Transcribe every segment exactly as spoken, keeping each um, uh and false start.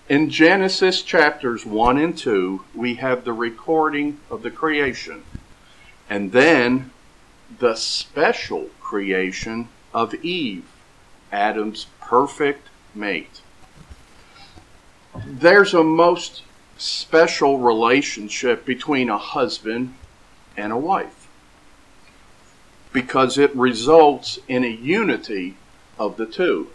In Genesis chapters one and two, we have the recording of the creation, and then the special creation of Eve, Adam's perfect mate. There's a most special relationship between a husband and a wife, because it results in a unity of the two.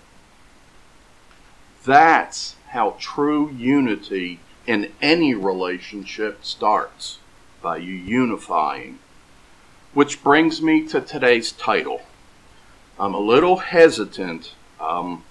That's how true unity in any relationship starts, by you unifying. Which brings me to today's title. I'm a little hesitant um,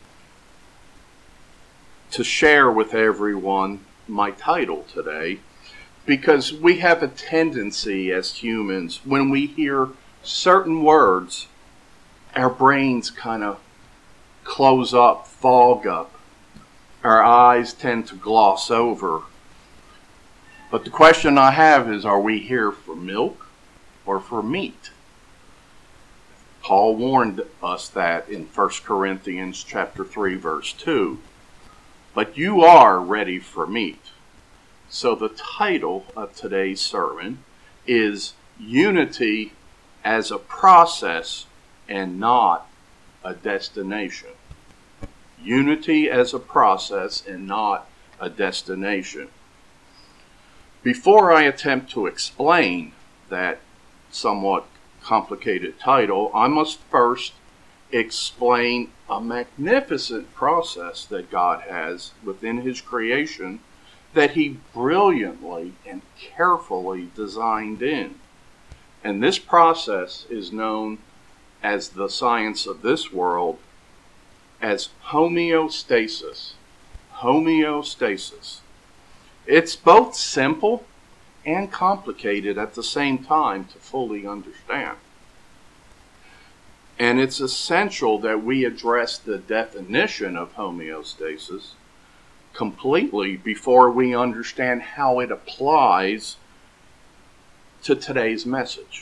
to share with everyone my title today, because we have a tendency as humans, when we hear certain words, our brains kind of close up, fog up. Our eyes tend to gloss over. But the question I have is, are we here for milk or for meat? Paul warned us that in First Corinthians chapter three, verse two. But you are ready for meat. So the title of today's sermon is Unity as a Process and Not a Destination. Unity as a process and not a destination. Before I attempt to explain that somewhat complicated title, I must first explain a magnificent process that God has within His creation that He brilliantly and carefully designed in. And this process is known as the science of this world as homeostasis. Homeostasis. It's both simple and complicated at the same time to fully understand. And it's essential that we address the definition of homeostasis completely before we understand how it applies to today's message.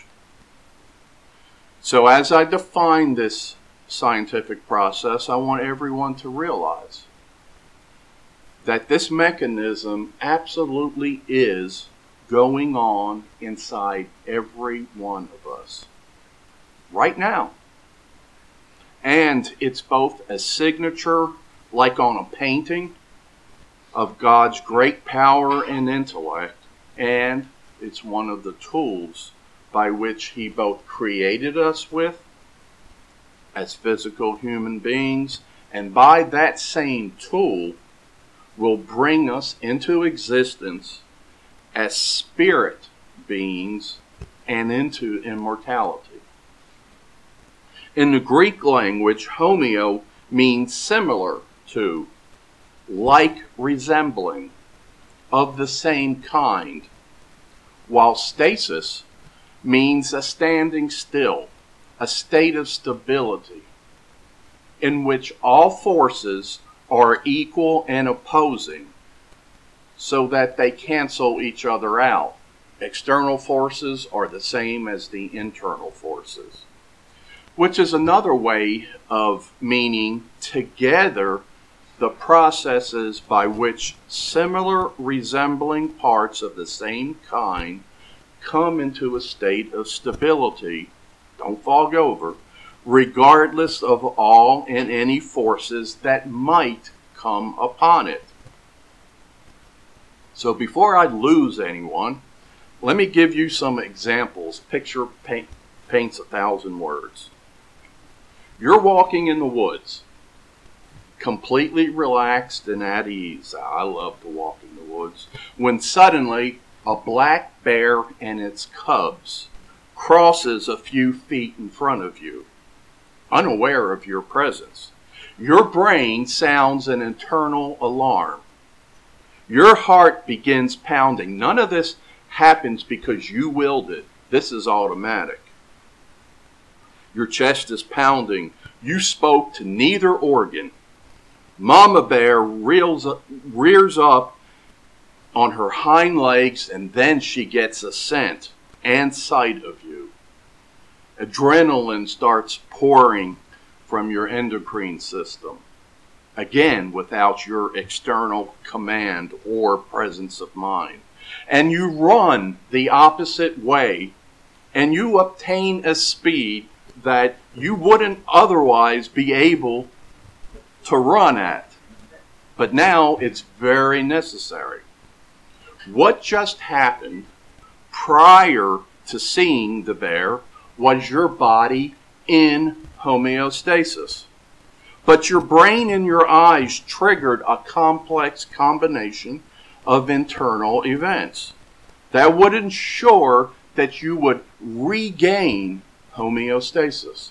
So as I define this scientific process, I want everyone to realize that this mechanism absolutely is going on inside every one of us right now. And it's both a signature, like on a painting, of God's great power and intellect, and it's one of the tools by which He both created us with as physical human beings, and by that same tool will bring us into existence as spirit beings and into immortality. In the Greek language, homeo means similar to, like, resembling, of the same kind, while stasis means a standing still, a state of stability, in which all forces are equal and opposing, so that they cancel each other out. External forces are the same as the internal forces, which is another way of meaning together the processes by which similar resembling parts of the same kind come into a state of stability, don't fog over, regardless of all and any forces that might come upon it. So before I lose anyone, let me give you some examples. Picture paint, paints a thousand words. You're walking in the woods, completely relaxed and at ease. I love to walk in the woods. When suddenly a black bear and its cubs crosses a few feet in front of you, unaware of your presence. Your brain sounds an internal alarm. Your heart begins pounding. None of this happens because you willed it. This is automatic. Your chest is pounding. You spoke to neither organ. Mama bear reels up, rears up on her hind legs, and then she gets a scent and sight of you. Adrenaline starts pouring from your endocrine system. again, without your external command or presence of mind, and you run the opposite way, and you obtain a speed that you wouldn't otherwise be able to run at. But now it's very necessary. What just happened prior to seeing the bear was your body in homeostasis. But your brain and your eyes triggered a complex combination of internal events that would ensure that you would regain homeostasis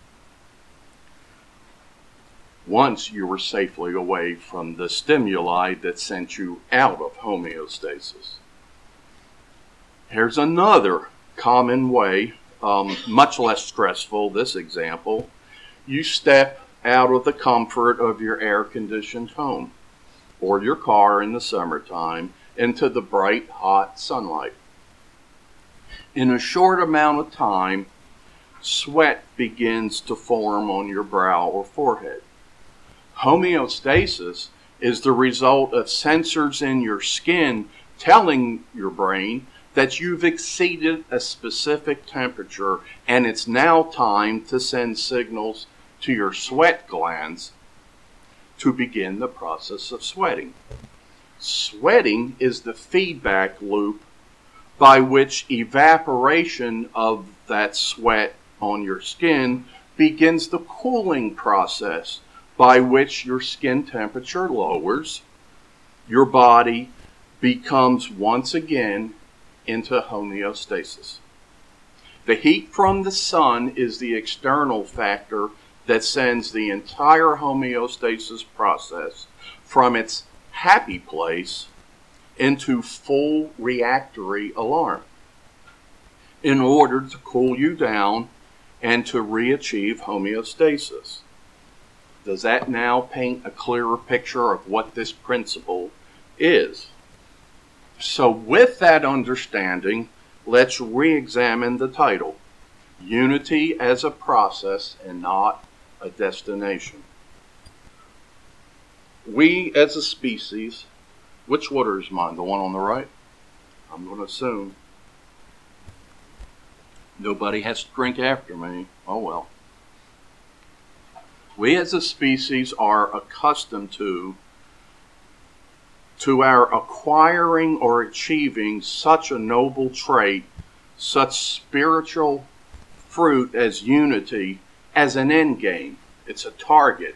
once you were safely away from the stimuli that sent you out of homeostasis. Here's another common way, um, much less stressful, this example. You step out of the comfort of your air-conditioned home or your car in the summertime into the bright, hot sunlight. In a short amount of time, sweat begins to form on your brow or forehead. Homeostasis is the result of sensors in your skin telling your brain that you've exceeded a specific temperature and it's now time to send signals to your sweat glands to begin the process of sweating. Sweating is the feedback loop by which evaporation of that sweat on your skin begins the cooling process by which your skin temperature lowers, your body becomes once again into homeostasis. The heat from the sun is the external factor that sends the entire homeostasis process from its happy place into full reactory alarm in order to cool you down and to re-achieve homeostasis. Does that now paint a clearer picture of what this principle is? So with that understanding, let's re-examine the title. Unity as a process and not a destination. We as a species, which water is mine? The one on the right? I'm going to assume. Nobody has to drink after me. Oh well. We as a species are accustomed to, to our acquiring or achieving such a noble trait, such spiritual fruit as unity, as an end game. It's a target.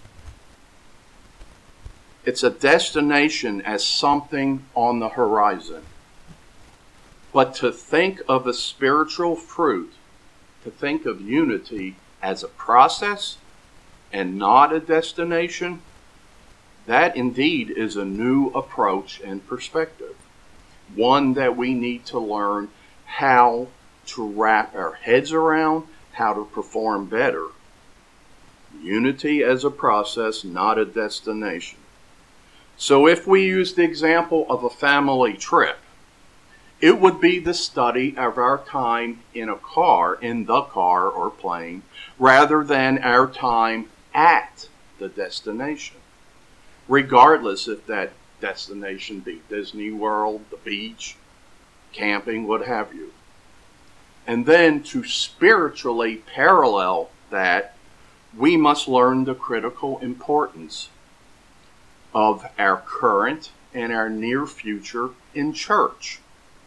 It's a destination as something on the horizon. But to think of a spiritual fruit, to think of unity as a process and not a destination, that indeed is a new approach and perspective. One that we need to learn how to wrap our heads around, how to perform better. Unity as a process, not a destination. So if we use the example of a family trip, it would be the study of our time in a car, in the car or plane, rather than our time at the destination. Regardless if that destination be Disney World, the beach, camping, what have you. And then to spiritually parallel that, we must learn the critical importance of our current and our near future in church,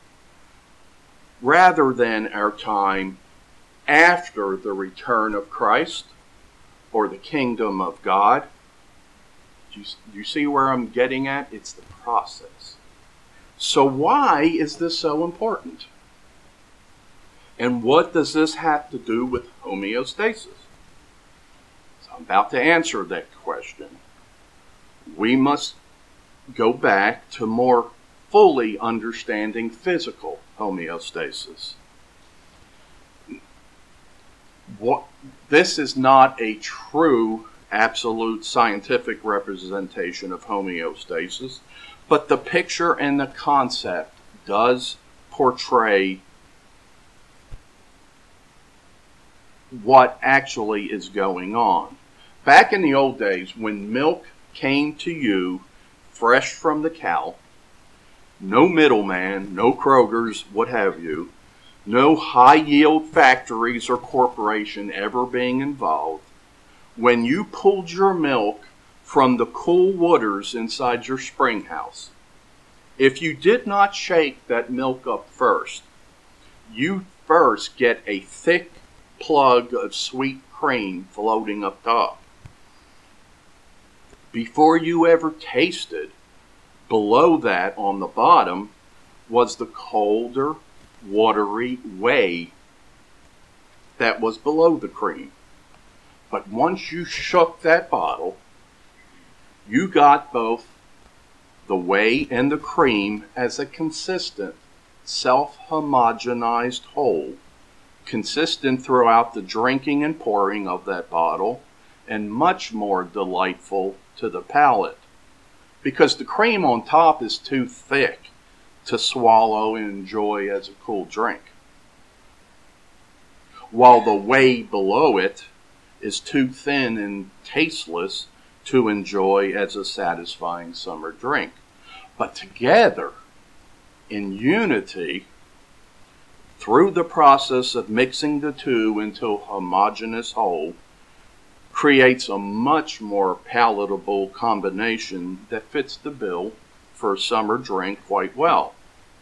rather than our time after the return of Christ or the kingdom of God. Do you, do you see where I'm getting at? It's the process. So why is this so important? And what does this have to do with homeostasis? So I'm about to answer that question. We must go back to more fully understanding physical homeostasis. What, this is not a true, absolute scientific representation of homeostasis, but the picture and the concept does portray what actually is going on. Back in the old days, when milk came to you fresh from the cow, no middleman, no Kroger's, what have you, no high-yield factories or corporation ever being involved, when you pulled your milk from the cool waters inside your spring house, if you did not shake that milk up first, you first get a thick plug of sweet cream floating up top. Before you ever tasted, below that on the bottom was the colder, watery whey that was below the cream. But once you shook that bottle, you got both the whey and the cream as a consistent, self-homogenized whole, consistent throughout the drinking and pouring of that bottle, and much more delightful to the palate, because the cream on top is too thick to swallow and enjoy as a cool drink, while the whey below it is too thin and tasteless to enjoy as a satisfying summer drink. But together, in unity, through the process of mixing the two into a homogeneous whole, creates a much more palatable combination that fits the bill for a summer drink quite well.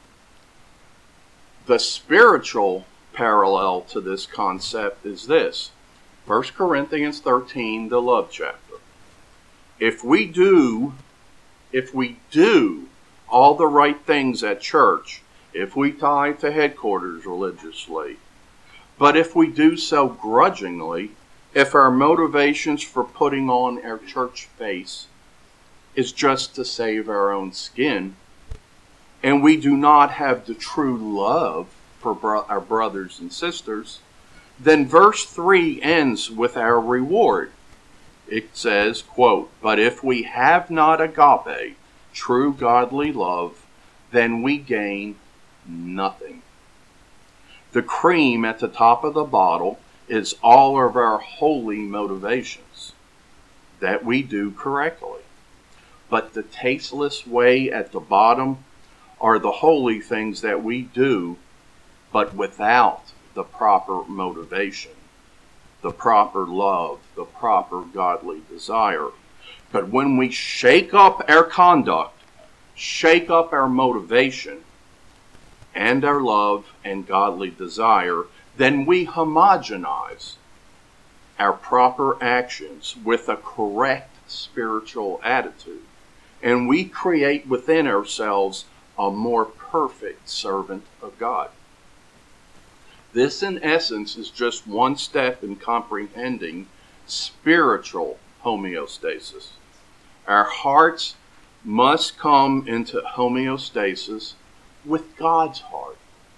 The spiritual parallel to this concept is this. First Corinthians thirteen, the love chapter. If we do, if we do all the right things at church, if we tithe to headquarters religiously, but if we do so grudgingly, if our motivations for putting on our church face is just to save our own skin, and we do not have the true love for bro- our brothers and sisters, then verse three ends with our reward. It says, quote, "But if we have not agape, true godly love, then we gain nothing." The cream at the top of the bottle is all of our holy motivations that we do correctly. But the tasteless whey at the bottom are the holy things that we do, but without the proper motivation, the proper love, the proper godly desire. But when we shake up our conduct, shake up our motivation, and our love and godly desire, then we homogenize our proper actions with a correct spiritual attitude. And we create within ourselves a more perfect servant of God. This, in essence, is just one step in comprehending spiritual homeostasis. Our hearts must come into homeostasis with God's heart.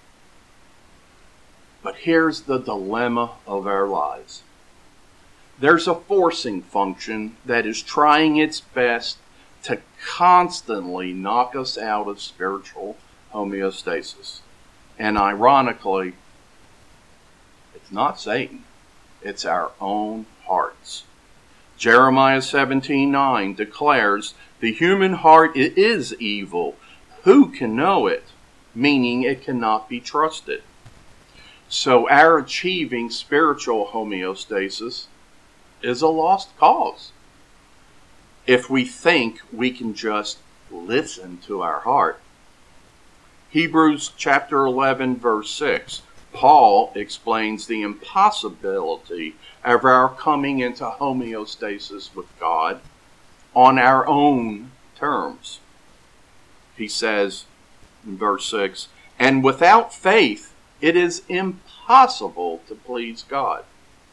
But here's the dilemma of our lives. There's a forcing function that is trying its best to constantly knock us out of spiritual homeostasis. And ironically, it's not Satan, it's our own hearts. Jeremiah seventeen nine declares, "The human heart is evil. Who can know it?" Meaning it cannot be trusted. So our achieving spiritual homeostasis is a lost cause if we think we can just listen to our heart. Hebrews chapter eleven verse six. Paul explains the impossibility of our coming into homeostasis with God on our own terms. He says in verse six, "And without faith it is impossible to please God."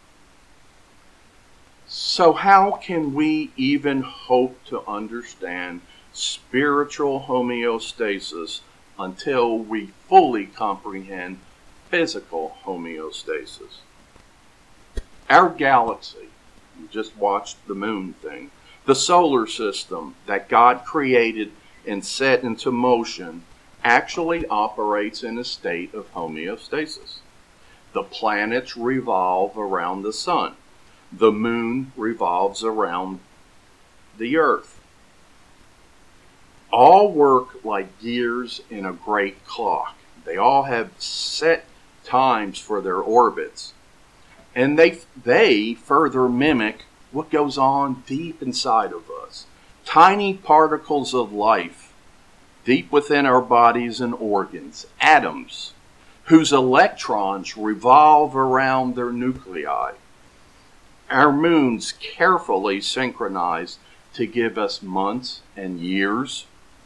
So how can we even hope to understand spiritual homeostasis until we fully comprehend physical homeostasis? Our galaxy, you just watched the moon thing, the solar system that God created and set into motion actually operates in a state of homeostasis. The planets revolve around the sun. the moon revolves around the earth. All work like gears in a great clock. They all have set times for their orbits. And they, they further mimic what goes on deep inside of us. Tiny particles of life deep within our bodies and organs, atoms, whose electrons revolve around their nuclei. Our moon's carefully synchronized to give us months and years.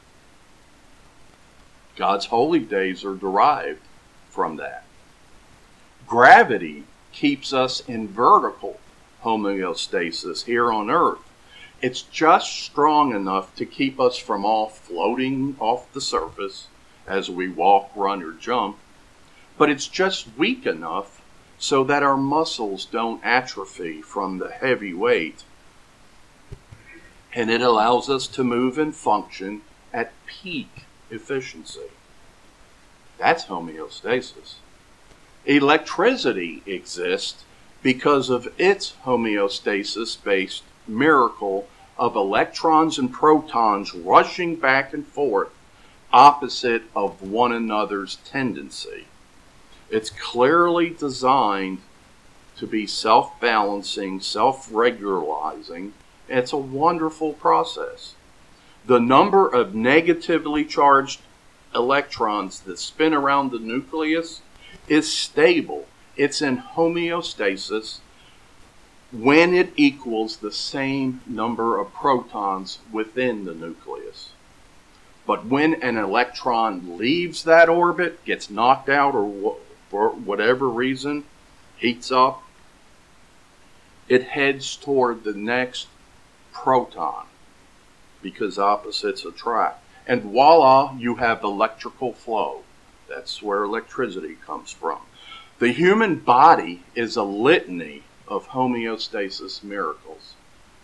God's holy days are derived from that. Gravity keeps us in vertical homeostasis here on Earth. It's just strong enough to keep us from all floating off the surface as we walk, run, or jump, but it's just weak enough so that our muscles don't atrophy from the heavy weight, and it allows us to move and function at peak efficiency. That's homeostasis. Electricity exists because of its homeostasis-based miracle of electrons and protons rushing back and forth opposite of one another's tendency. It's clearly designed to be self-balancing, self-regularizing. It's a wonderful process. The number of negatively charged electrons that spin around the nucleus is stable. It's in homeostasis when it equals the same number of protons within the nucleus. But when an electron leaves that orbit, gets knocked out, or for whatever reason, heats up, it heads toward the next proton because opposites attract. And voila, you have electrical flow. That's where electricity comes from. The human body is a litany of homeostasis miracles.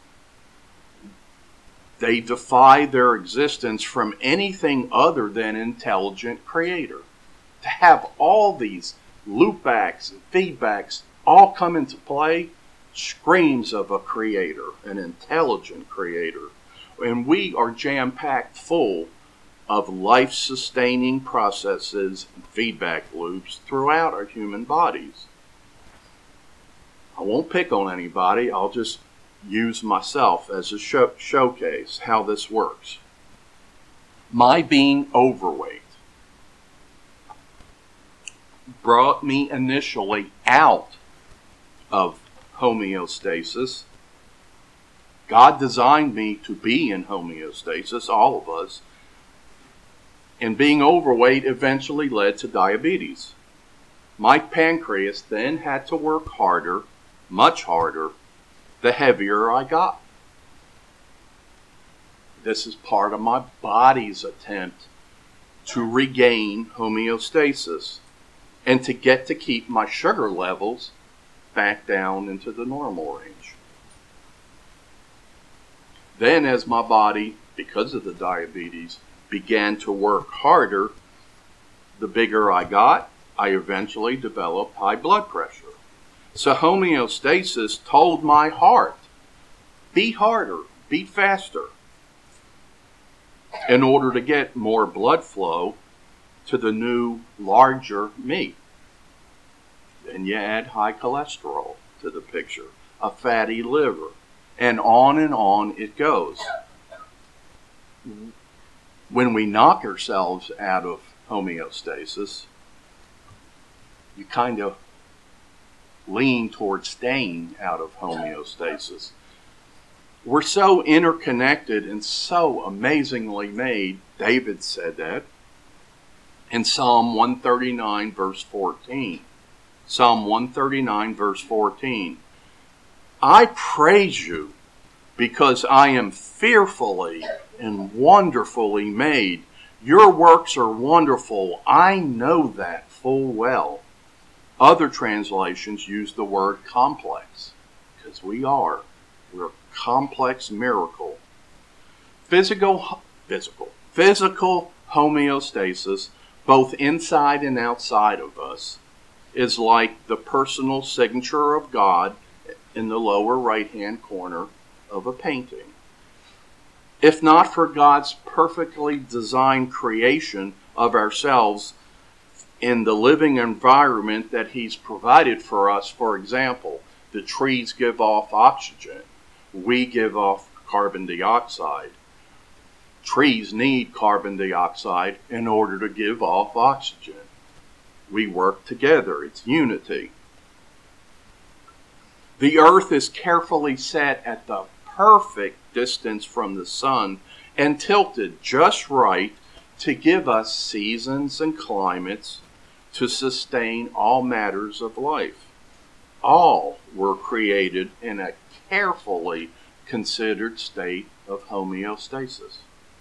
They defy their existence from anything other than intelligent creator. To have all these loopbacks and feedbacks all come into play screams of a creator, an intelligent creator. And we are jam-packed full of life-sustaining processes and feedback loops throughout our human bodies. I won't pick on anybody. I'll just use myself as a show- showcase how this works. My being overweight brought me initially out of homeostasis. God designed me to be in homeostasis, all of us. And being overweight eventually led to diabetes. My pancreas then had to work harder, much harder, the heavier I got. This is part of my body's attempt to regain homeostasis and to get to keep my sugar levels back down into the normal range. Then as my body, because of the diabetes, began to work harder, the bigger I got, I eventually developed high blood pressure. So homeostasis told my heart, beat harder, beat faster, in order to get more blood flow to the new, larger me. Then you add high cholesterol to the picture, a fatty liver, and on and on it goes. When we knock ourselves out of homeostasis, you kind of lean towards staying out of homeostasis. We're so interconnected and so amazingly made. David said that in Psalm one thirty-nine, verse fourteen. Psalm one thirty-nine, verse fourteen. I praise you because I am fearfully and wonderfully made. Your works are wonderful. I know that full well. Other translations use the word complex, because we are. We're a complex miracle. Physical, physical, physical homeostasis, both inside and outside of us, is like the personal signature of God in the lower right-hand corner of a painting. If not for God's perfectly designed creation of ourselves in the living environment that He's provided for us, for example, the trees give off oxygen. We give off carbon dioxide. Trees need carbon dioxide in order to give off oxygen. We work together. It's unity. The earth is carefully set at the perfect distance from the sun and tilted just right to give us seasons and climates to sustain all matters of life. All were created in a carefully considered state of homeostasis.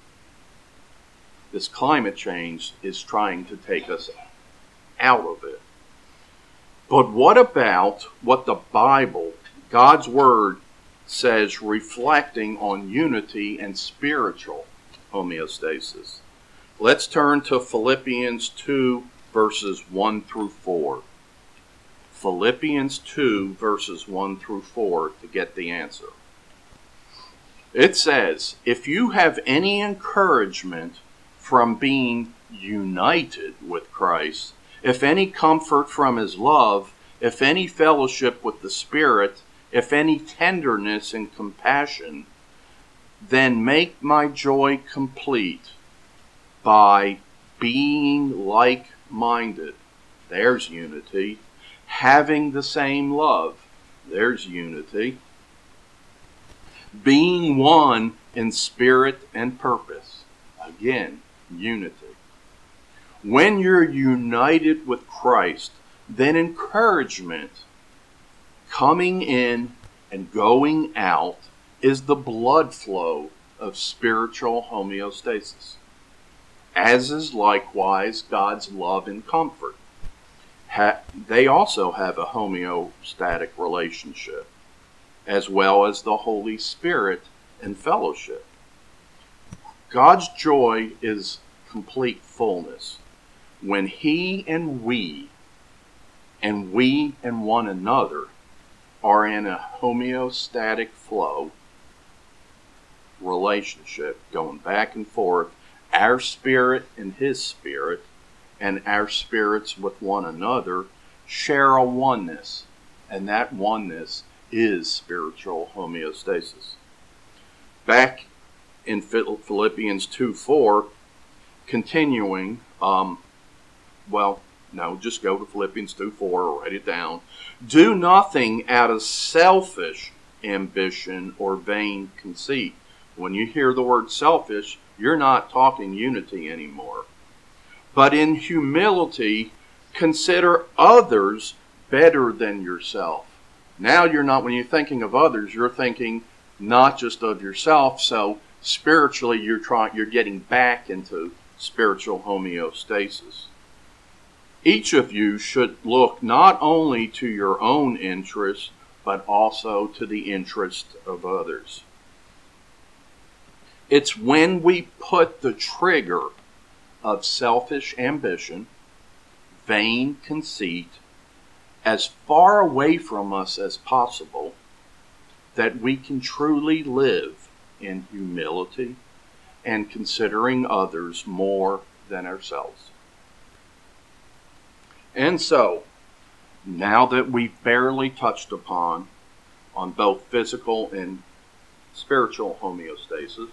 This climate change is trying to take us out of it. But what about what the Bible, God's Word, says reflecting on unity and spiritual homeostasis? Let's turn to Philippians two, verses one through four. Philippians two, verses one through four, to get the answer. It says, if you have any encouragement from being united with Christ, if any comfort from His love, if any fellowship with the Spirit, if any tenderness and compassion, then make my joy complete by being like-minded. There's unity. Having the same love. There's unity. Being one in spirit and purpose. Again, unity. When you're united with Christ, then encouragement coming in and going out is the blood flow of spiritual homeostasis, as is likewise God's love and comfort. Ha- they also have a homeostatic relationship, as well as the Holy Spirit and fellowship. God's joy is complete fullness when He and we, and we and one another, are in a homeostatic flow relationship, going back and forth, our spirit and His spirit, and our spirits with one another share a oneness, and that oneness is spiritual homeostasis. Back in Philippians two four, continuing, um, well, no, just go to Philippians two four or write it down. Do nothing out of selfish ambition or vain conceit. When you hear the word selfish, you're not talking unity anymore. But in humility, consider others better than yourself. Now you're not, when you're thinking of others, you're thinking not just of yourself. So spiritually, you're trying, you're getting back into spiritual homeostasis. Each of you should look not only to your own interest, but also to the interest of others. It's when we put the trigger of selfish ambition, vain conceit, as far away from us as possible, that we can truly live in humility and considering others more than ourselves. And so, now that we've barely touched upon on both physical and spiritual homeostasis,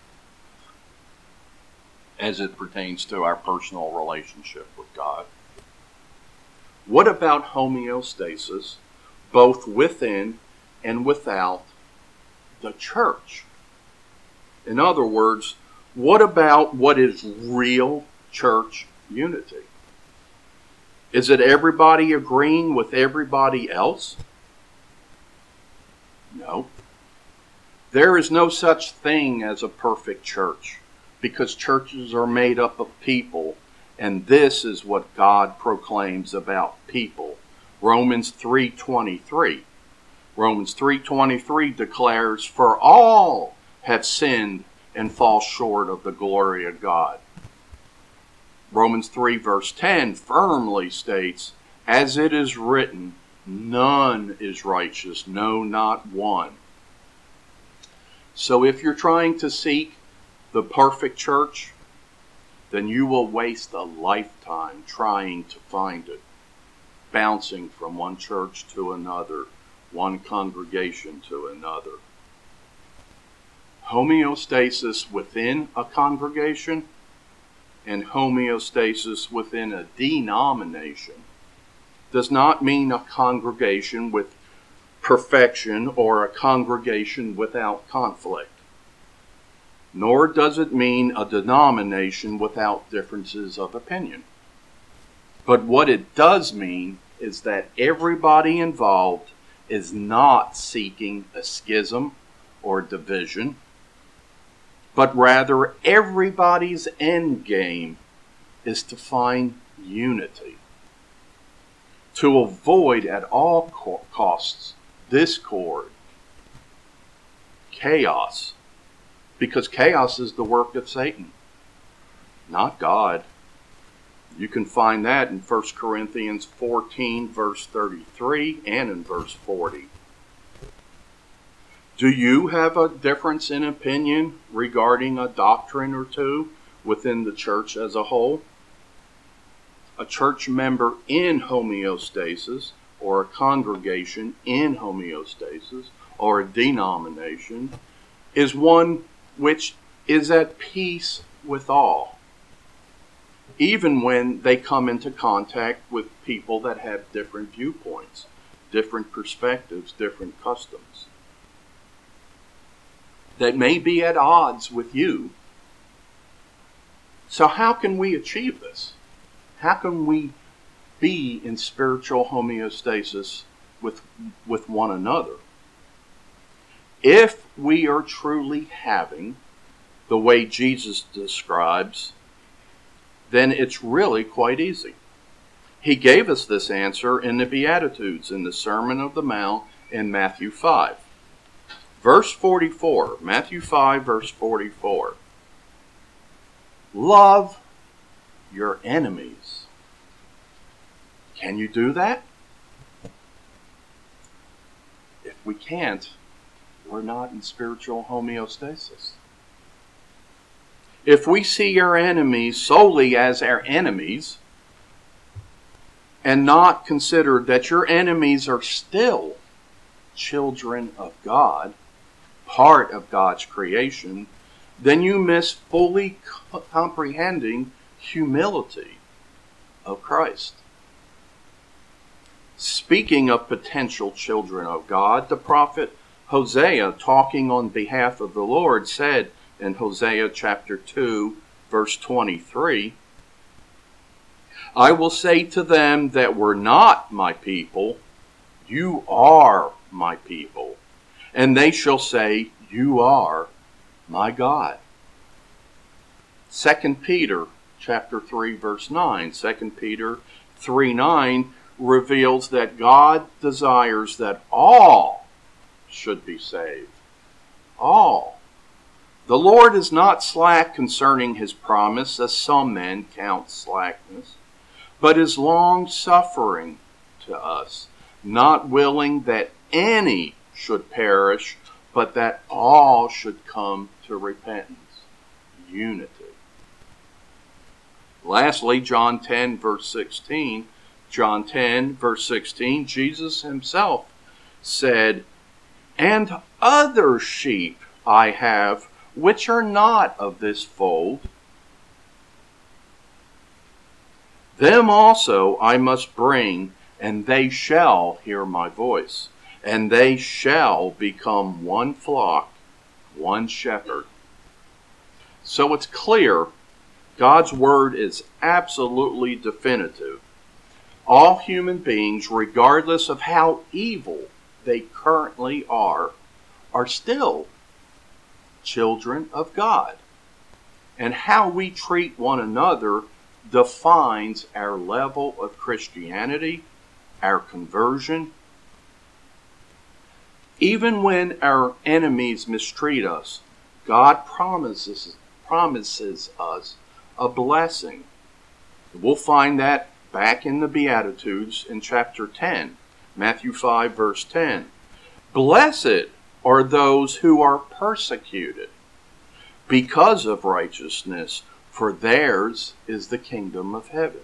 as it pertains to our personal relationship with God, what about homeostasis both within and without the church? In other words, what about what is real church unity? Is it everybody agreeing with everybody else? No. There is no such thing as a perfect church, because churches are made up of people, and this is what God proclaims about people. Romans three twenty-three. Romans three twenty-three declares, "For all have sinned and fall short of the glory of God." Romans three verse ten firmly states, "As it is written, None is righteous, no, not one. So if you're trying to seek the perfect church, then you will waste a lifetime trying to find it, bouncing from one church to another, one congregation to another. Homeostasis within a congregation and homeostasis within a denomination does not mean a congregation with perfection or a congregation without conflict. Nor does it mean a denomination without differences of opinion. But what it does mean is that everybody involved is not seeking a schism or division, but rather everybody's end game is to find unity, to avoid at all costs discord, chaos, because chaos is the work of Satan, not God. You can find that in First Corinthians fourteen, verse thirty-three, and in verse forty. Do you have a difference in opinion regarding a doctrine or two within the church as a whole? A church member in homeostasis, or a congregation in homeostasis, or a denomination, is one which is at peace with all, even when they come into contact with people that have different viewpoints, different perspectives, different customs, that may be at odds with you. So how can we achieve this? How can we be in spiritual homeostasis with, with one another? If we are truly having the way Jesus describes, then it's really quite easy. He gave us this answer in the Beatitudes, in the Sermon of the Mount in Matthew five. Verse forty-four, Matthew five, verse forty-four. Love your enemies. Can you do that? If we can't, we're not in spiritual homeostasis. If we see our enemies solely as our enemies, and not consider that your enemies are still children of God, part of God's creation, then you miss fully comprehending humility of Christ. Speaking of potential children of God, the prophet Hosea, talking on behalf of the Lord, said in Hosea chapter two, verse twenty-three, I will say to them that were not my people, you are my people. And they shall say, you are my God. Second Peter chapter three, verse nine. Second Peter three nine reveals that God desires that all should be saved. All. The Lord is not slack concerning his promise, as some men count slackness, but is long-suffering to us, not willing that any should perish, but that all should come to repentance. Unity. Lastly, John ten, verse sixteen. John ten, verse sixteen, Jesus himself said, and other sheep I have, which are not of this fold. Them also I must bring, and they shall hear my voice, and they shall become one flock, one shepherd. So it's clear, God's word is absolutely definitive. All human beings, regardless of how evil they currently are, are still children of God. And how we treat one another defines our level of Christianity, our conversion. Even when our enemies mistreat us, God promises, promises us a blessing. We'll find that back in the Beatitudes in chapter ten. Matthew five, verse ten. Blessed are those who are persecuted because of righteousness, for theirs is the kingdom of heaven.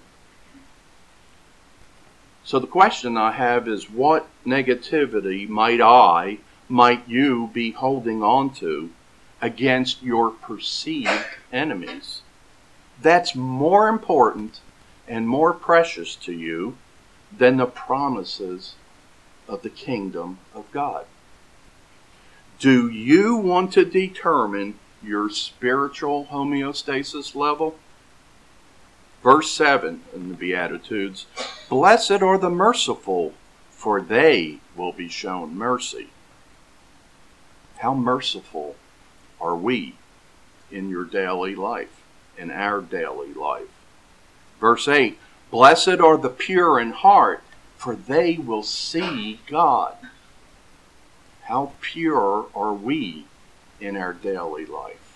So the question I have is, what negativity might I, might you be holding on to against your perceived enemies? That's more important and more precious to you than the promises of the kingdom of God. Do you want to determine your spiritual homeostasis level? Verse seven in the Beatitudes, blessed are the merciful, for they will be shown mercy. How merciful are we in your daily life, in our daily life? Verse eight, blessed are the pure in heart, for they will see God. How pure are we in our daily life?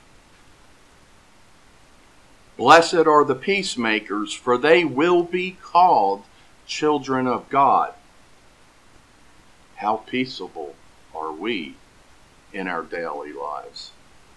Blessed are the peacemakers, for they will be called children of God. How peaceable are we in our daily lives?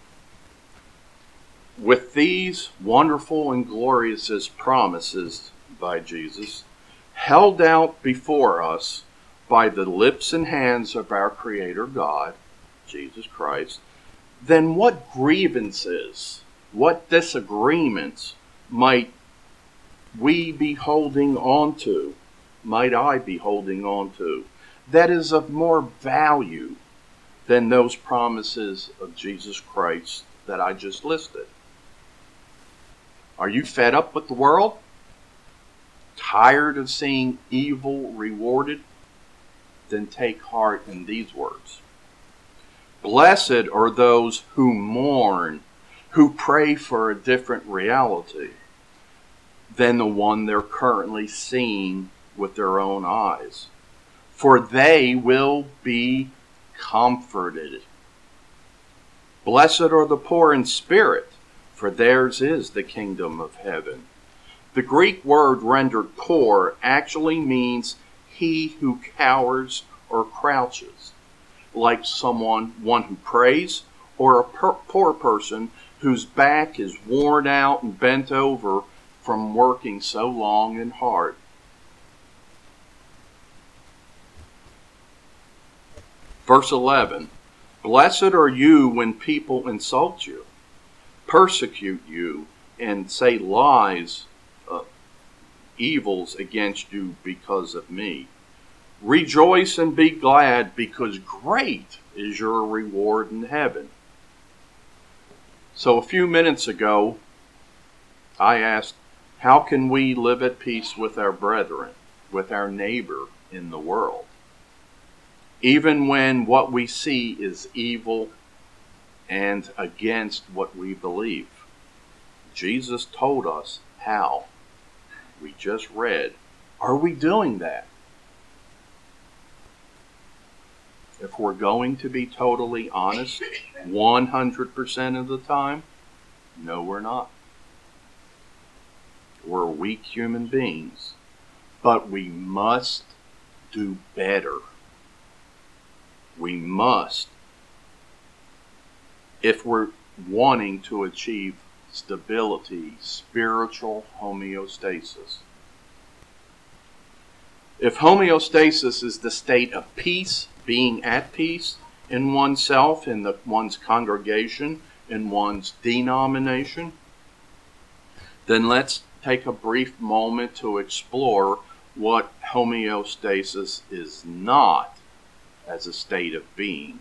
With these wonderful and glorious as promises by Jesus, held out before us by the lips and hands of our Creator God, Jesus Christ, then what grievances, what disagreements might we be holding on to, might I be holding on to, that is of more value than those promises of Jesus Christ that I just listed? Are you fed up with the world? Tired of seeing evil rewarded? Then take heart in these words. Blessed are those who mourn, who pray for a different reality than the one they're currently seeing with their own eyes, for they will be comforted. Blessed are the poor in spirit, for theirs is the kingdom of heaven. The Greek word rendered poor actually means he who cowers or crouches, like someone, one who prays, or a per- poor person whose back is worn out and bent over from working so long and hard. Verse eleven, blessed are you when people insult you, persecute you, and say lies, uh, evils against you because of me. Rejoice and be glad, because great is your reward in heaven. So a few minutes ago, I asked, how can we live at peace with our brethren, with our neighbor in the world, even when what we see is evil and against what we believe? Jesus told us how. We just read. Are we doing that? If we're going to be totally honest one hundred percent of the time, no, we're not. We're weak human beings, but we must do better. We must, if we're wanting to achieve stability, spiritual homeostasis. If homeostasis is the state of peace, being at peace in oneself, in the, one's congregation, in one's denomination, then let's take a brief moment to explore what homeostasis is not as a state of being.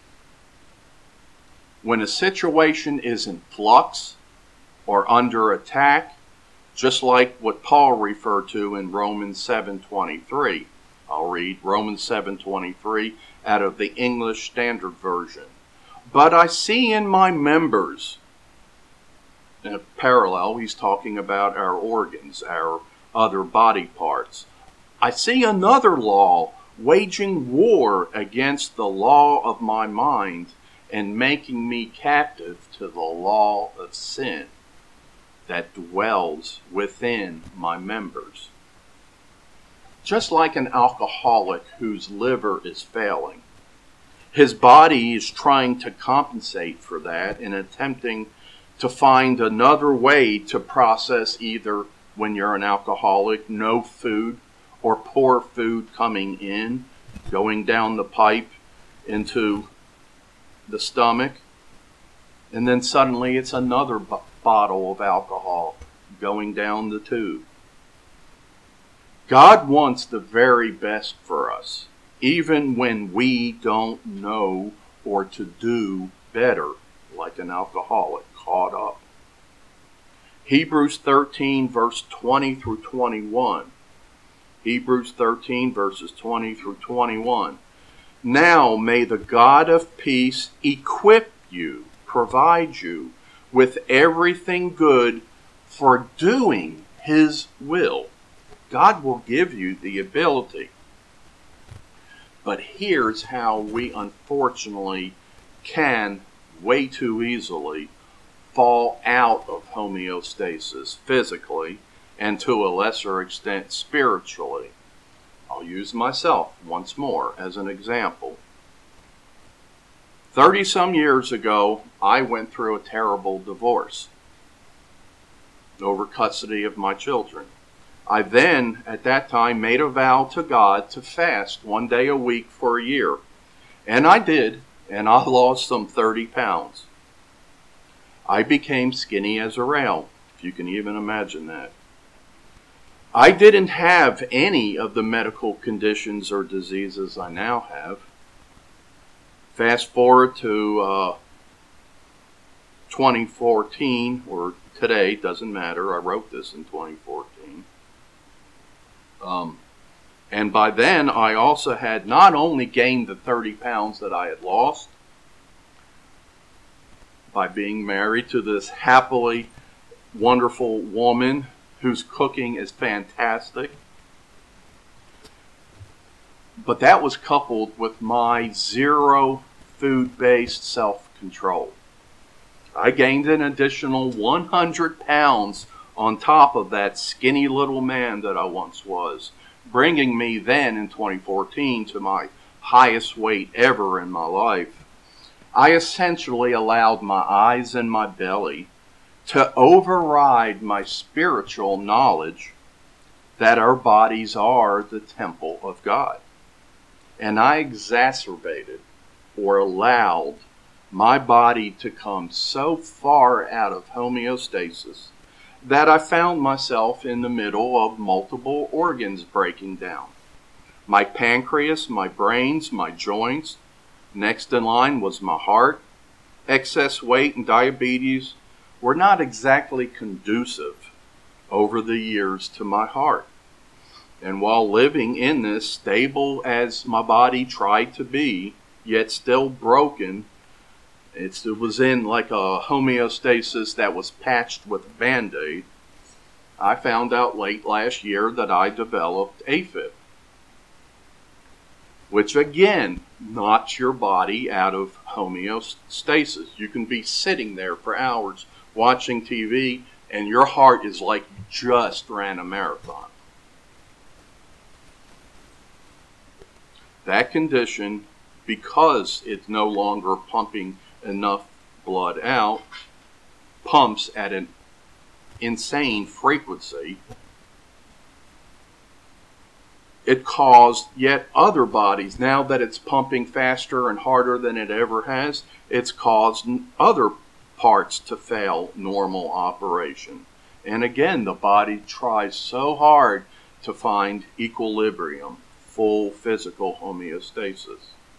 When a situation is in flux or under attack, just like what Paul referred to in Romans seven twenty-three. I'll read Romans seven twenty-three out of the English Standard Version. But I see in my members, in a parallel, he's talking about our organs, our other body parts. I see another law waging war against the law of my mind and making me captive to the law of sin that dwells within my members. just like an alcoholic whose liver is failing. His body is trying to compensate for that and attempting to find another way to process, either when you're an alcoholic, no food or poor food coming in, going down the pipe into the stomach, and then suddenly it's another b- bottle of alcohol going down the tube. God wants the very best for us, even when we don't know or to do better, like an alcoholic caught up. Hebrews thirteen, verse twenty through twenty-one. Hebrews thirteen, verses twenty through twenty-one. Now may the God of peace equip you, provide you with everything good for doing His will. God will give you the ability. But here's how we unfortunately can way too easily fall out of homeostasis physically and to a lesser extent spiritually. I'll use myself once more as an example. Thirty some years ago, I went through a terrible divorce over custody of my children. I then, at that time, made a vow to God to fast one day a week for a year. And I did, and I lost some thirty pounds. I became skinny as a rail, if you can even imagine that. I didn't have any of the medical conditions or diseases I now have. Fast forward to uh, twenty fourteen, or today, doesn't matter, I wrote this in twenty fourteen. Um, and by then, I also had not only gained the thirty pounds that I had lost by being married to this happily wonderful woman whose cooking is fantastic, but that was coupled with my zero food-based self-control. I gained an additional one hundred pounds on top of that skinny little man that I once was, bringing me then in twenty fourteen to my highest weight ever in my life. I essentially allowed my eyes and my belly to override my spiritual knowledge that our bodies are the temple of God. And I exacerbated or allowed my body to come so far out of homeostasis that I found myself in the middle of multiple organs breaking down. My pancreas, my brains, my joints. Next in line was my heart. Excess weight and diabetes were not exactly conducive over the years to my heart. And while living in this, stable as my body tried to be, yet still broken, it's, it was in like a homeostasis that was patched with a Band-Aid, I found out late last year that I developed AFib, which again knocks your body out of homeostasis. You can be sitting there for hours watching T V and your heart is like you just ran a marathon. That condition, because it's no longer pumping enough blood out, pumps at an insane frequency. It caused yet other bodies, now that it's pumping faster and harder than it ever has, it's caused other parts to fail normal operation. And again, the body tries so hard to find equilibrium, full physical homeostasis.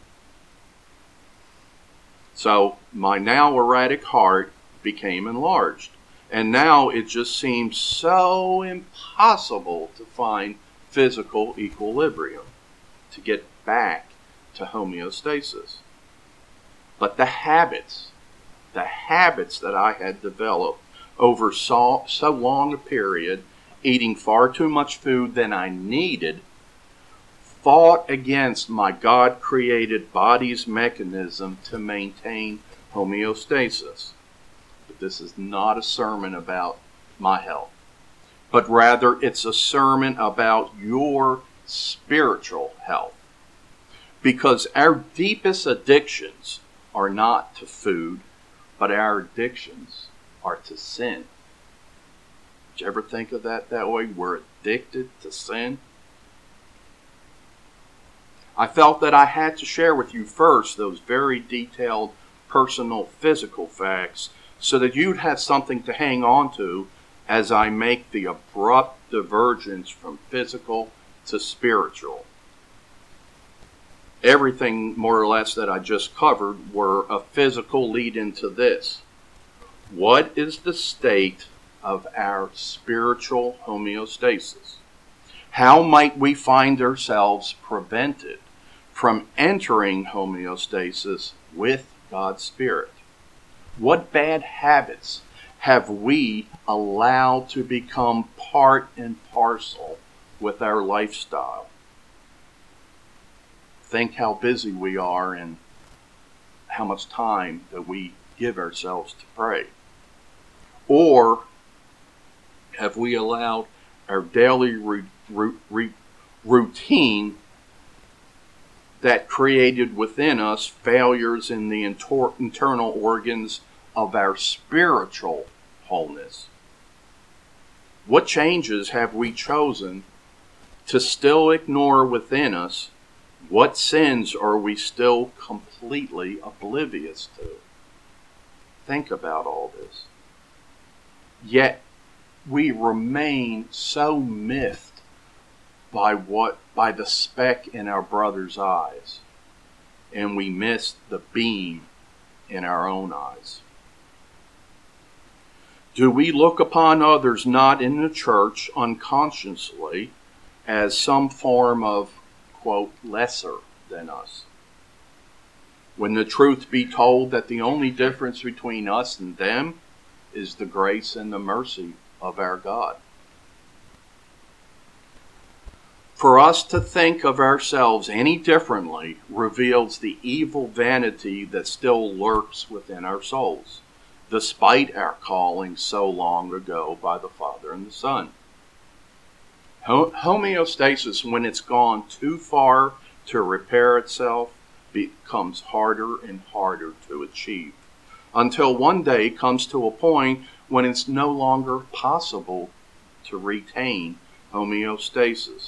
So my now erratic heart became enlarged. And now it just seems so impossible to find physical equilibrium, to get back to homeostasis. But the habits, the habits that I had developed over so, so long a period, eating far too much food than I needed, fought against my God-created body's mechanism to maintain homeostasis. But this is not a sermon about my health, but rather it's a sermon about your spiritual health. Because our deepest addictions are not to food, but our addictions are to sin. Did you ever think of that that way? We're addicted to sin. I felt that I had to share with you first those very detailed personal physical facts so that you'd have something to hang on to as I make the abrupt divergence from physical to spiritual. Everything more or less that I just covered were a physical lead into this. What is the state of our spiritual homeostasis? How might we find ourselves prevented from entering homeostasis with God's Spirit? What bad habits have we allowed to become part and parcel with our lifestyle? Think how busy we are and how much time that we give ourselves to pray. Or have we allowed our daily ru- ru- ru- routine that created within us failures in the inter- internal organs of our spiritual wholeness? What changes have we chosen to still ignore within us? What sins are we still completely oblivious to? Think about all this. Yet we remain so miffed by what by the speck in our brother's eyes, and we miss the beam in our own eyes. Do we look upon others not in the church unconsciously as some form of, quote, lesser than us? When the truth be told that the only difference between us and them is the grace and the mercy of our God. For us to think of ourselves any differently reveals the evil vanity that still lurks within our souls, despite our calling so long ago by the Father and the Son. Homeostasis, when it's gone too far to repair itself, becomes harder and harder to achieve, until one day comes to a point when it's no longer possible to retain homeostasis.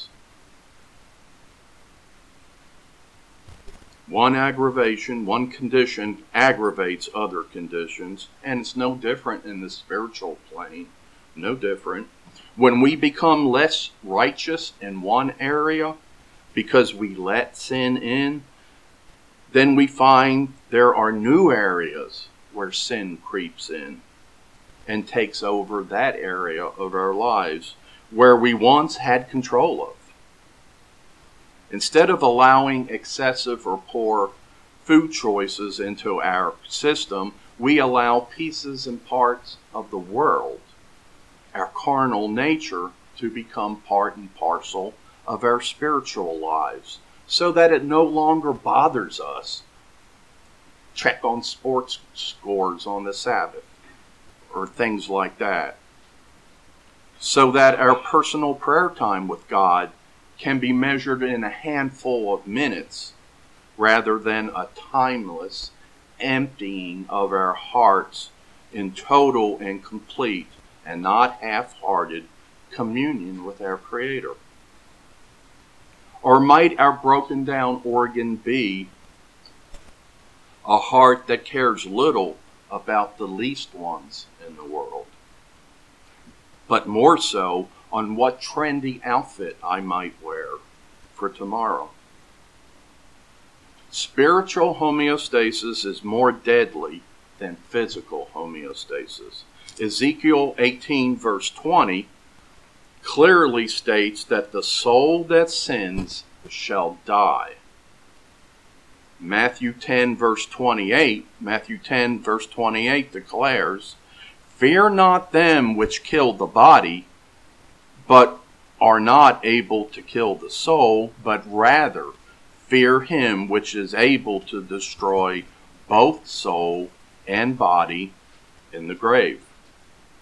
One aggravation, one condition aggravates other conditions, and it's no different in the spiritual plane. No different. When we become less righteous in one area because we let sin in, then we find there are new areas where sin creeps in and takes over that area of our lives where we once had control of. Instead of allowing excessive or poor food choices into our system, we allow pieces and parts of the world, our carnal nature, to become part and parcel of our spiritual lives, so that it no longer bothers us. Check on sports scores on the Sabbath, or things like that, so that our personal prayer time with God can be measured in a handful of minutes rather than a timeless emptying of our hearts in total and complete and not half-hearted communion with our Creator. Or might our broken down organ be a heart that cares little about the least ones in the world, but more so on what trendy outfit I might wear for tomorrow? Spiritual homeostasis is more deadly than physical homeostasis. Ezekiel eighteen verse twenty clearly states that the soul that sins shall die. Matthew ten verse twenty-eight, Matthew ten verse twenty-eight declares, "Fear not them which kill the body, but are not able to kill the soul, but rather fear him which is able to destroy both soul and body in the grave."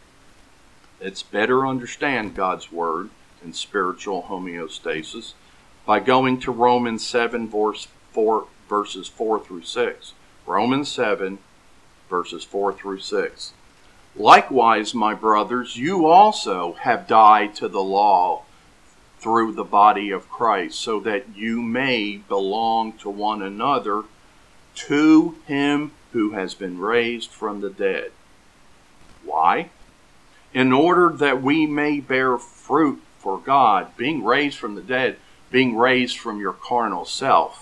It's better understand God's word and spiritual homeostasis by going to Romans seven, verse four, verses four through six. Romans seven, verses four through six. Likewise, my brothers, you also have died to the law through the body of Christ, so that you may belong to one another, to him who has been raised from the dead. Why? In order that we may bear fruit for God, being raised from the dead, being raised from your carnal self.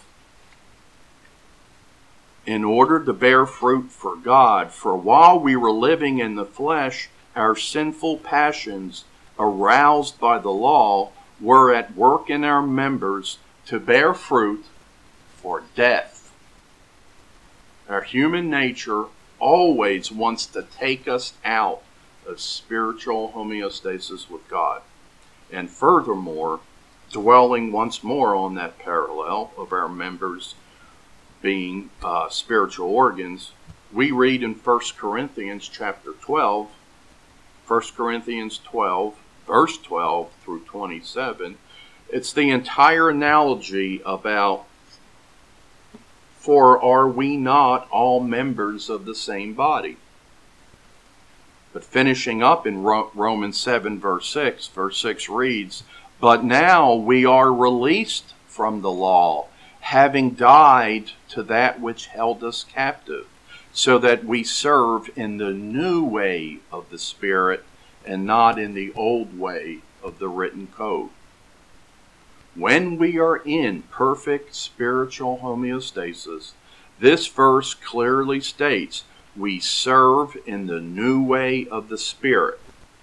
In order to bear fruit for God, for while we were living in the flesh, our sinful passions, aroused by the law, were at work in our members to bear fruit for death. Our human nature always wants to take us out of spiritual homeostasis with God. And furthermore, dwelling once more on that parallel of our members being uh, spiritual organs, we read in First Corinthians chapter twelve, First Corinthians twelve, verse twelve through twenty-seven, it's the entire analogy about, for are we not all members of the same body? But finishing up in Ro- Romans seven, verse six, verse six reads, but now we are released from the law, having died to that which held us captive, so that we serve in the new way of the Spirit and not in the old way of the written code. When we are in perfect spiritual homeostasis, this verse clearly states we serve in the new way of the Spirit.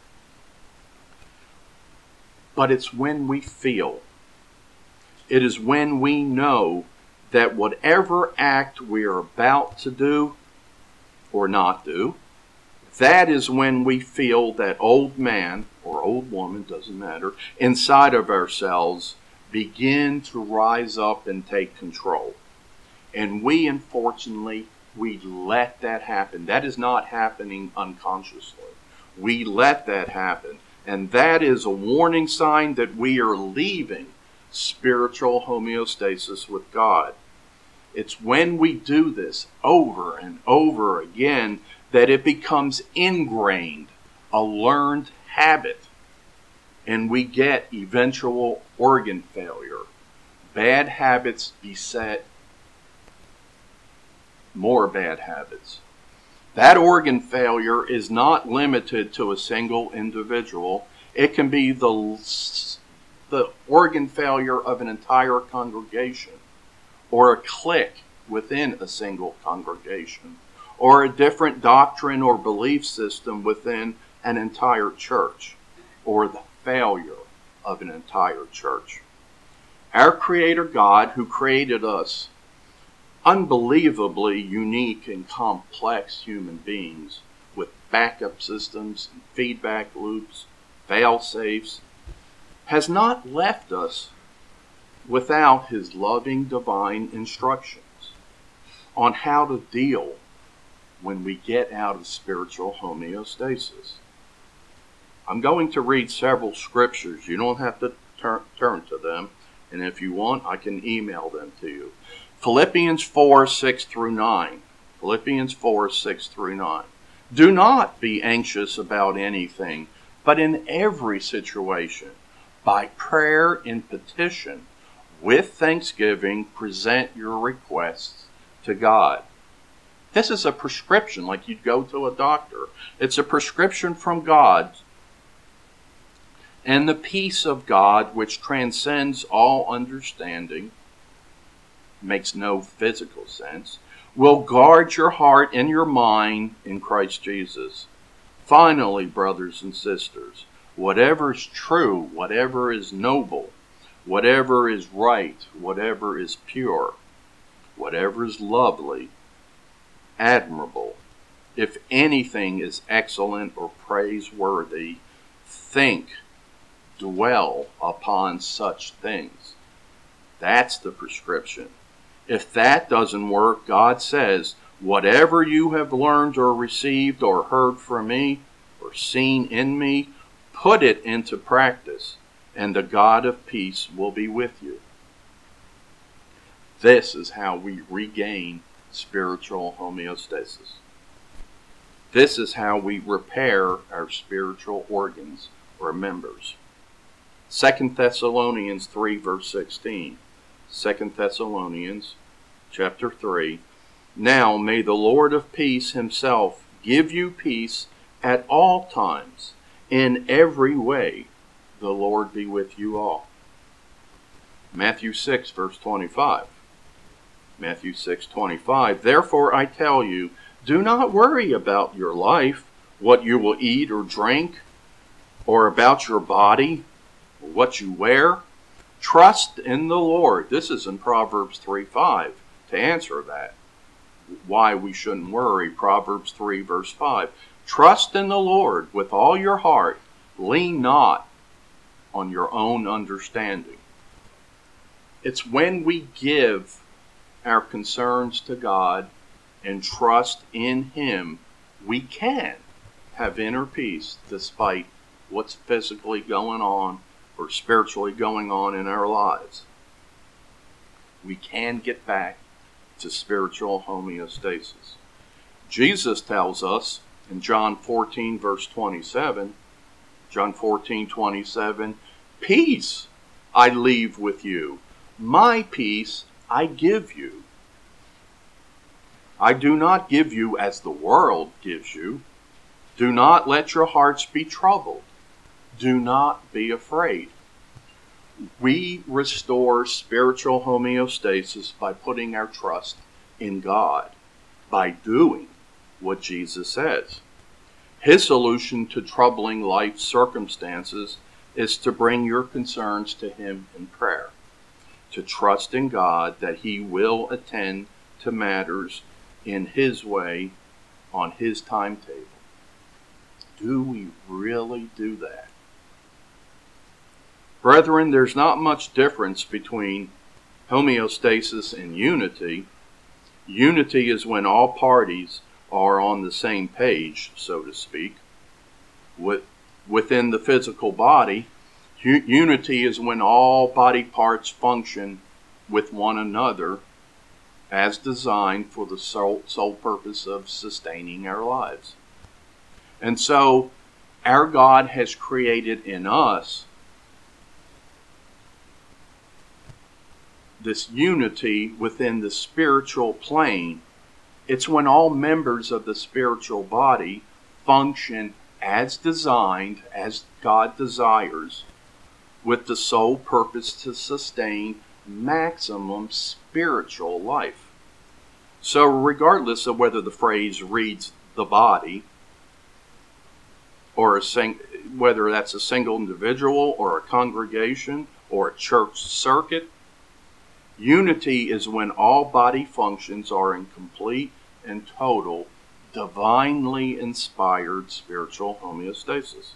But it's when we feel, it is when we know that whatever act we are about to do or not do, that is when we feel that old man or old woman, doesn't matter, inside of ourselves begin to rise up and take control. And we, unfortunately, we let that happen. That is not happening unconsciously. We let that happen. And that is a warning sign that we are leaving spiritual homeostasis with God. It's when we do this over and over again that it becomes ingrained, a learned habit, and we get eventual organ failure. Bad habits beset more bad habits. That organ failure is not limited to a single individual. It can be the the organ failure of an entire congregation, or a clique within a single congregation, or a different doctrine or belief system within an entire church, or the failure of an entire church. Our Creator God, who created us unbelievably unique and complex human beings with backup systems and feedback loops, fail-safes, has not left us without his loving divine instructions on how to deal when we get out of spiritual homeostasis. I'm going to read several scriptures. You don't have to turn, turn to them, and if you want, I can email them to you. Philippians four, six through nine. Philippians four, six through nine. Do not be anxious about anything, but in every situation, by prayer and petition, with thanksgiving, present your requests to God. This is a prescription, like you'd go to a doctor. It's a prescription from God. And the peace of God, which transcends all understanding, makes no physical sense, will guard your heart and your mind in Christ Jesus. Finally, brothers and sisters, whatever is true, whatever is noble, whatever is right, whatever is pure, whatever is lovely, admirable, if anything is excellent or praiseworthy, think, dwell upon such things. That's the prescription. If that doesn't work, God says, whatever you have learned or received or heard from me or seen in me, put it into practice, and the God of peace will be with you. This is how we regain spiritual homeostasis. This is how we repair our spiritual organs or members. Second Thessalonians three verse sixteen. Second Thessalonians chapter three. Now may the Lord of peace himself give you peace at all times, in every way. The Lord be with you all. Matthew six verse twenty-five. Matthew six twenty-five. Therefore I tell you, do not worry about your life, what you will eat or drink, or about your body, or what you wear. Trust in the Lord. This is in Proverbs three five to answer that. Why we shouldn't worry. Proverbs three verse five. Trust in the Lord with all your heart. Lean not on your own understanding. It's when we give our concerns to God and trust in Him, we can have inner peace despite what's physically going on or spiritually going on in our lives. We can get back to spiritual homeostasis. Jesus tells us in John fourteen verse twenty-seven, John fourteen twenty-seven, peace I leave with you, my peace I give you. I do not give you as the world gives you. Do not let your hearts be troubled. Do not be afraid. We restore spiritual homeostasis by putting our trust in God, by doing what Jesus says. His solution to troubling life circumstances is to bring your concerns to Him in prayer, to trust in God that He will attend to matters in His way, on His timetable. Do we really do that? Brethren, there's not much difference between homeostasis and unity. Unity is when all parties are on the same page, so to speak. With, within the physical body, u- unity is when all body parts function with one another as designed for the sole, sole purpose of sustaining our lives. And so, our God has created in us this unity within the spiritual plane. It's when all members of the spiritual body function as designed, as God desires, with the sole purpose to sustain maximum spiritual life. So regardless of whether the phrase reads the body, or a sing- whether that's a single individual or a congregation or a church circuit, unity is when all body functions are in complete and total, divinely inspired spiritual homeostasis.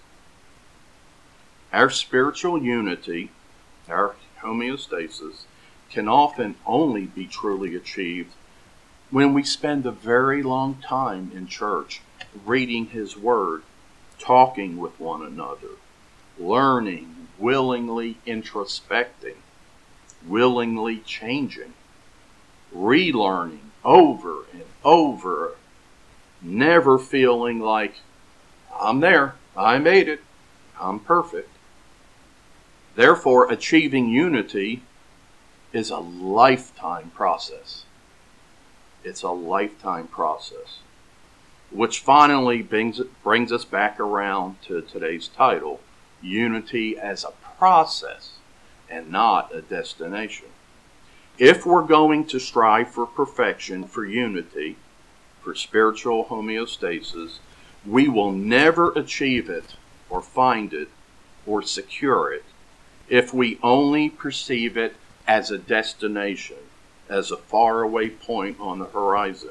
Our spiritual unity, our homeostasis, can often only be truly achieved when we spend a very long time in church, reading His Word, talking with one another, learning, willingly introspecting, willingly changing, relearning over and over, never feeling like, I'm there, I made it, I'm perfect. Therefore, achieving unity is a lifetime process. It's a lifetime process, which finally brings, brings us back around to today's title, Unity as a Process and not a destination. If we're going to strive for perfection, for unity, for spiritual homeostasis, we will never achieve it or find it or secure it if we only perceive it as a destination, as a faraway point on the horizon.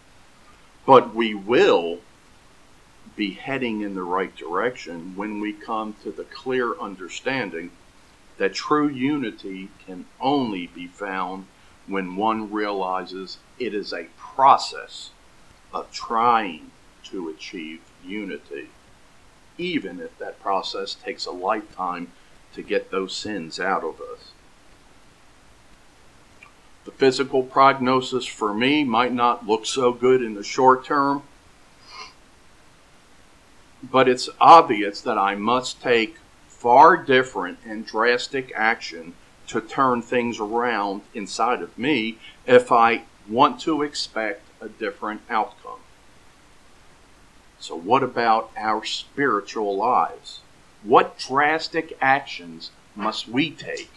But we will be heading in the right direction when we come to the clear understanding that true unity can only be found when one realizes it is a process of trying to achieve unity, even if that process takes a lifetime to get those sins out of us. The physical prognosis for me might not look so good in the short term, but it's obvious that I must take far different and drastic action to turn things around inside of me if I want to expect a different outcome. So what about our spiritual lives? What drastic actions must we take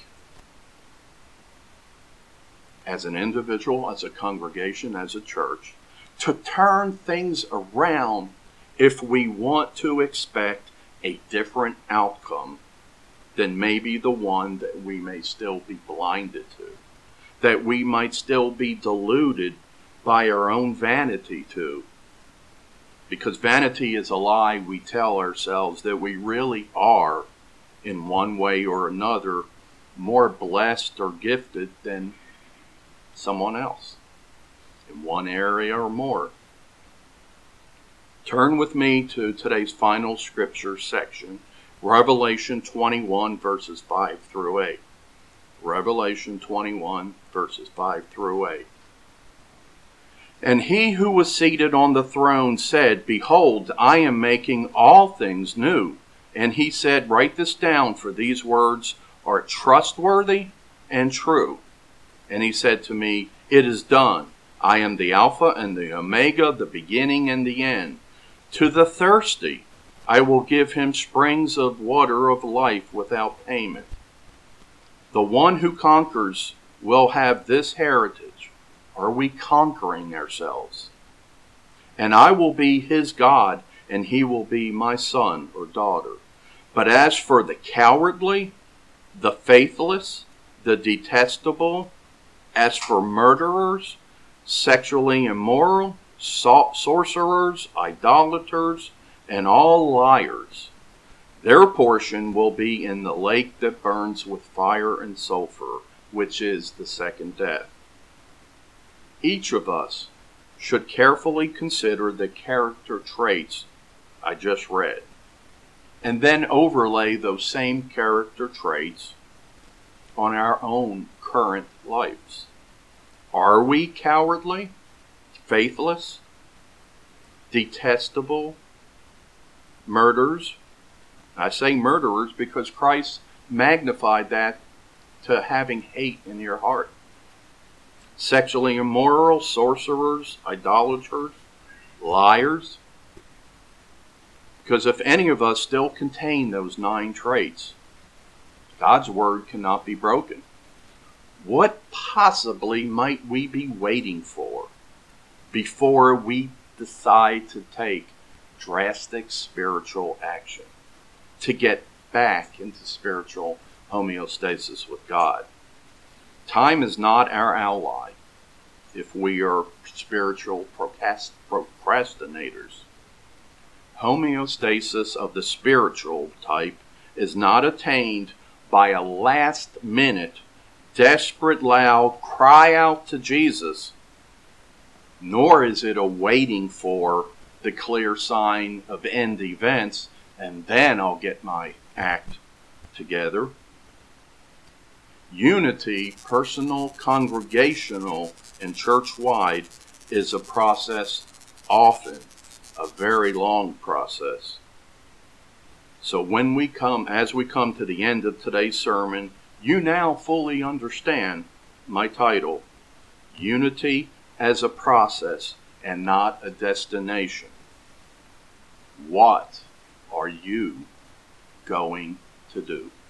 as an individual, as a congregation, as a church, to turn things around if we want to expect a different outcome than maybe the one that we may still be blinded to, that we might still be deluded by our own vanity to? Because vanity is a lie we tell ourselves that we really are, in one way or another, more blessed or gifted than someone else in one area or more. Turn with me to today's final scripture section, Revelation twenty-one, verses five through eight. Revelation twenty-one, verses five through eight. And he who was seated on the throne said, Behold, I am making all things new. And he said, Write this down, for these words are trustworthy and true. And he said to me, It is done. I am the Alpha and the Omega, the beginning and the end. To the thirsty I will give him springs of water of life without payment. The one who conquers will have this heritage. Are we conquering ourselves? And I will be his God, and he will be my son or daughter. But as for the cowardly, the faithless, the detestable, as for murderers, sexually immoral, sorcerers, idolaters, and all liars, their portion will be in the lake that burns with fire and sulfur, which is the second death. Each of us should carefully consider the character traits I just read, and then overlay those same character traits on our own current lives. Are we cowardly, faithless, detestable, murderers? I say murderers because Christ magnified that to having hate in your heart. Sexually immoral, sorcerers, idolaters, liars. Because if any of us still contain those nine traits, God's word cannot be broken. What possibly might we be waiting for before we decide to take drastic spiritual action to get back into spiritual homeostasis with God? Time is not our ally if we are spiritual procrastinators. Homeostasis of the spiritual type is not attained by a last-minute, desperate, loud cry out to Jesus, nor is it a waiting for the clear sign of end events, and then I'll get my act together. Unity, personal, congregational, and church-wide, is a process, often a very long process. So when we come, as we come to the end of today's sermon, you now fully understand my title, Unity as a Process and Not a Destination. What are you going to do?